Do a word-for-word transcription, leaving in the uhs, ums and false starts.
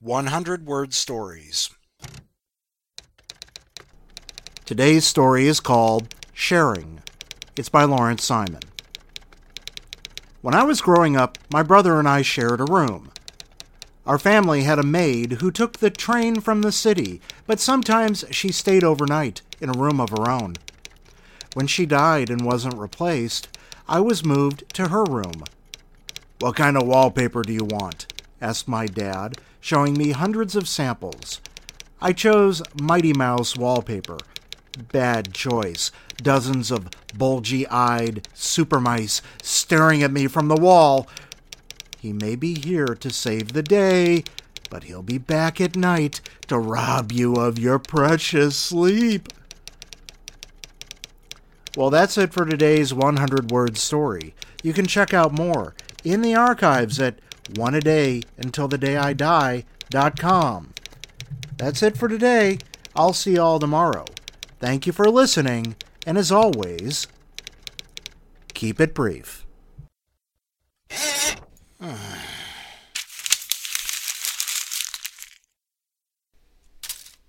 one hundred Word Stories. Today's story is called Sharing. It's by Lawrence Simon. When I was growing up, my brother and I shared a room. Our family had a maid who took the train from the city, but sometimes she stayed overnight in a room of her own. When she died and wasn't replaced, I was moved to her room. "What kind of wallpaper do you want?" asked my dad, showing me hundreds of samples. I chose Mighty Mouse wallpaper. Bad choice. Dozens of bulgy-eyed super mice staring at me from the wall. He may be here to save the day, but he'll be back at night to rob you of your precious sleep. Well, that's it for today's one hundred Word Story. You can check out more in the archives at one a day until the day I die dot com. That's it for today. I'll see you all tomorrow. Thank you for listening, and as always, keep it brief.